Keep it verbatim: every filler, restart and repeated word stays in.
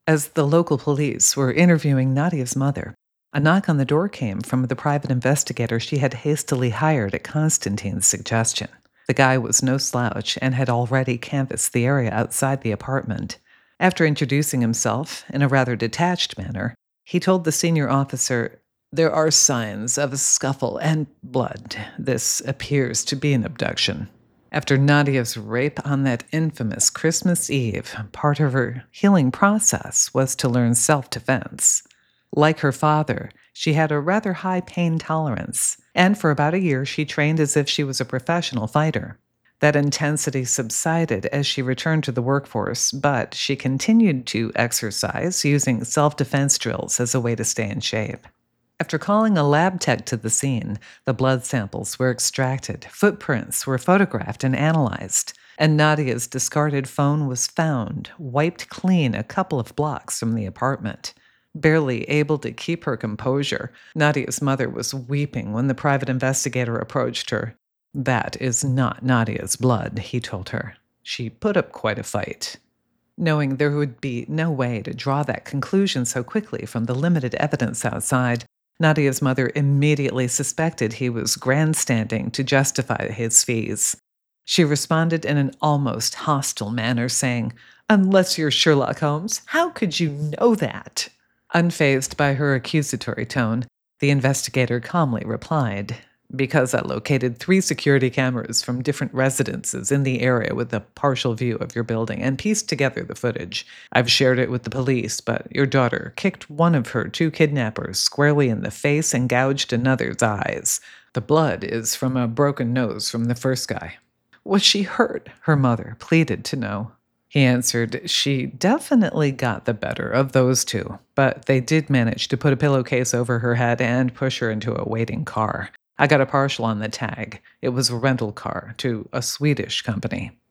As the local police were interviewing Nadia's mother, a knock on the door came from the private investigator she had hastily hired at Constantine's suggestion. The guy was no slouch and had already canvassed the area outside the apartment. After introducing himself in a rather detached manner, he told the senior officer, "There are signs of a scuffle and blood. This appears to be an abduction." After Nadia's rape on that infamous Christmas Eve, part of her healing process was to learn self-defense. Like her father, she had a rather high pain tolerance, and for about a year she trained as if she was a professional fighter. That intensity subsided as she returned to the workforce, but she continued to exercise using self-defense drills as a way to stay in shape. After calling a lab tech to the scene, the blood samples were extracted, footprints were photographed and analyzed, and Nadia's discarded phone was found, wiped clean a couple of blocks from the apartment. Barely able to keep her composure, Nadia's mother was weeping when the private investigator approached her. "That is not Nadia's blood," he told her. "She put up quite a fight." Knowing there would be no way to draw that conclusion so quickly from the limited evidence outside, Nadia's mother immediately suspected he was grandstanding to justify his fees. She responded in an almost hostile manner, saying, "Unless you're Sherlock Holmes, how could you know that?" Unfazed by her accusatory tone, the investigator calmly replied, "Because I located three security cameras from different residences in the area with a partial view of your building and pieced together the footage. I've shared it with the police, but your daughter kicked one of her two kidnappers squarely in the face and gouged another's eyes. The blood is from a broken nose from the first guy." "Was she hurt?" her mother pleaded to know. He answered, "She definitely got the better of those two, but they did manage to put a pillowcase over her head and push her into a waiting car. I got a partial on the tag. It was a rental car to a Swedish company."